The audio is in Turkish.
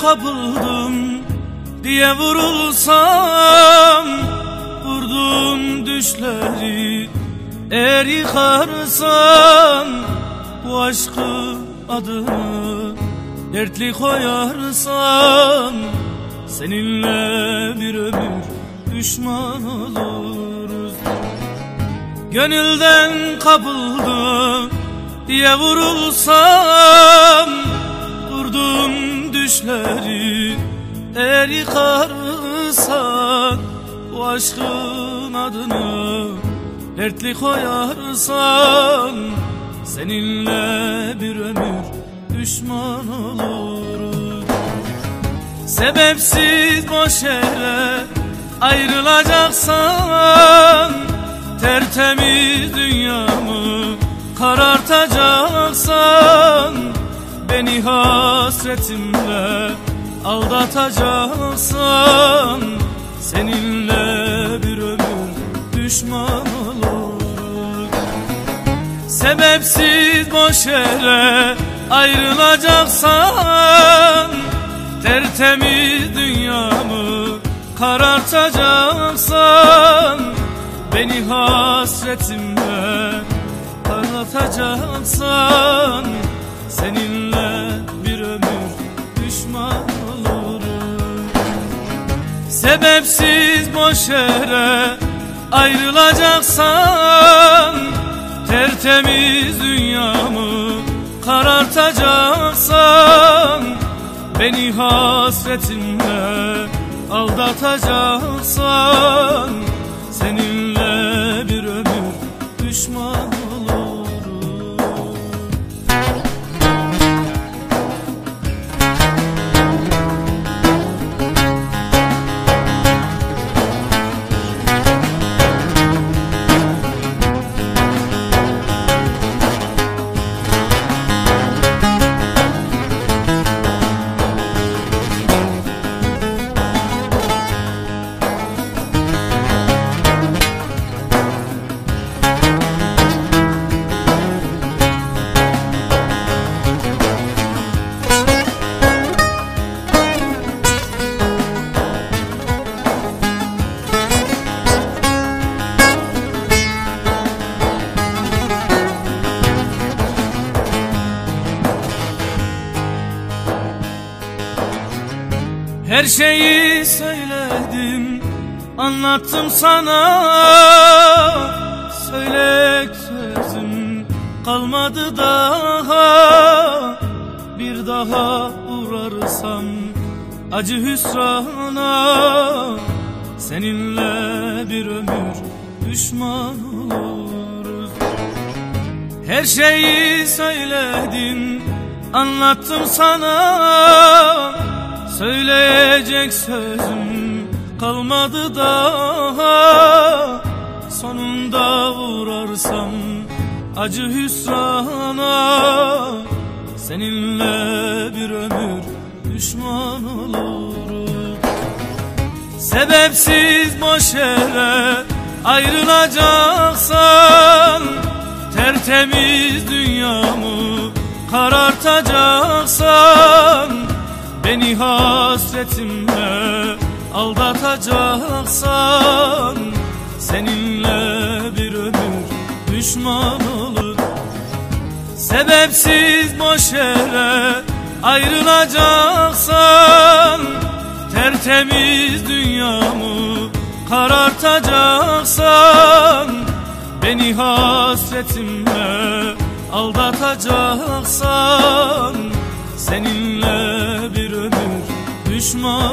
kapıldım diye vurulsam, vurdum düşleri eğer yıkarsan, bu aşkı adını dertli koyarsan, seninle bir ömür düşman oluruz. Gönülden kapıldım diye vurulsam, vurdum düşleri eğer yıkarsan, bu aşkın adını dertli koyarsan, seninle bir ömür düşman oluruz. Sebepsiz boş yere ayrılacaksan, tertemiz dünyamı karartacaksan, beni hasretimle aldatacaksan, seninle bir ömür düşman olur. Sebepsiz boş yere ayrılacaksan, tertemiz dünyamı karartacaksan, beni hasretimle parlatacaksan, seninle bir ömür düşman olurum. Sebepsiz boş yere ayrılacaksan, tertemiz dünyamı karartacaksan, beni hasretinle aldatacaksan, seninle bir ömür düşman olurum. Her şeyi söyledim, anlattım sana, söyleyecek sözüm kalmadı daha. Bir daha uğrarsam acı hüsrana, seninle bir ömür düşman oluruz. Her şeyi söyledim, anlattım sana, söyleyecek sözüm kalmadı daha. Sonunda uğrarsam acı hüsrana, seninle bir ömür düşman olurum. Sebepsiz boş yere ayrılacaksan, tertemiz dünyamı karartacaksan, beni hasretimle aldatacaksan, seninle bir ömür düşman olur. Sebepsiz boş yere ayrılacaksan, tertemiz dünyamı karartacaksan, beni hasretimle aldatacaksan, seninle bir ömür düşman